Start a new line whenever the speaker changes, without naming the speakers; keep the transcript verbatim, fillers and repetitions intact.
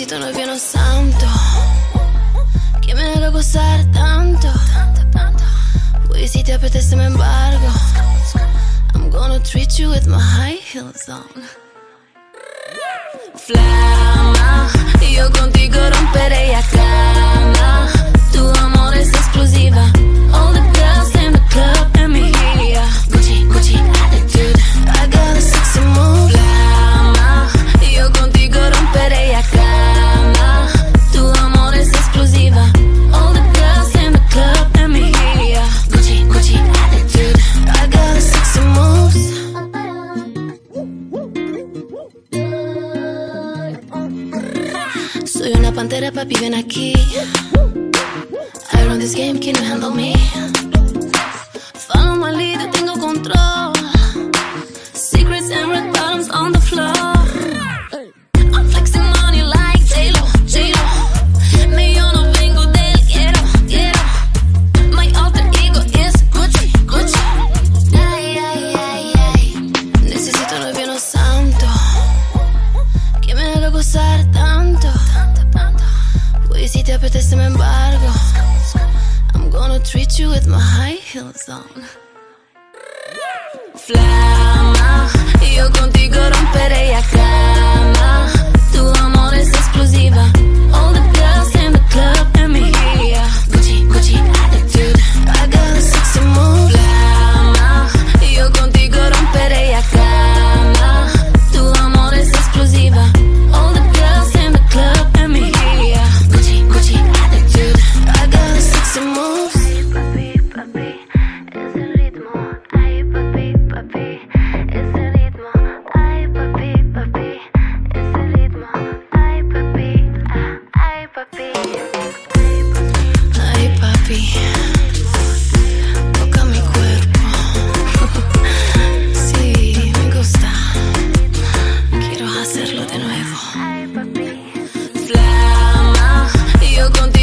Necesito novio no santo que me haga gozar tanto. Pues si te apetece me embargo. I'm gonna treat you with my high heels on. Flama, io contigo romperei a cama. Tu amore es explosiva. All the girls in the club and me here. Gucci, Gucci attitude. I got a sexy move. Flama, io contigo romperei a cama. Tu amore es explosiva. All the girls in the club and me here. Gucci, Gucci attitude. I got a sexy moves. Soy una pantera, papi, ven aquí. I run this game, can you handle me? Follow my lead, yo tengo control. Secrets and red bottoms on the floor. I'm flexing money like J-Lo, J-Lo. Me yo no vengo del quiero, quiero. My alter ego is Gucci, Gucci. Ay, ay, ay, ay. Necesito novio no santo que me haga gozar tanto. Pues si te apetece me embargo. I'm gonna treat you with my high heels on. Flama, io contigo romperei a cama. Tu amore es explosiva. All the girls in the club and me here. Gucci, Gucci attitude. I got a sexy move. Flama, io contigo romperei a cama. Tu amore es explosiva. All the girls in the club and me here. Gucci, Gucci attitude. I got a sexy move. Ay, papi, papi, es el ritmo. Ay, papi, papi, es el ritmo. Ay, papi, papi, es el ritmo. Ay, papi, ah, ay, papi. Ay, papi, toca mi cuerpo. Sí, me gusta. Quiero hacerlo de nuevo. Ay, papi. Flama, io con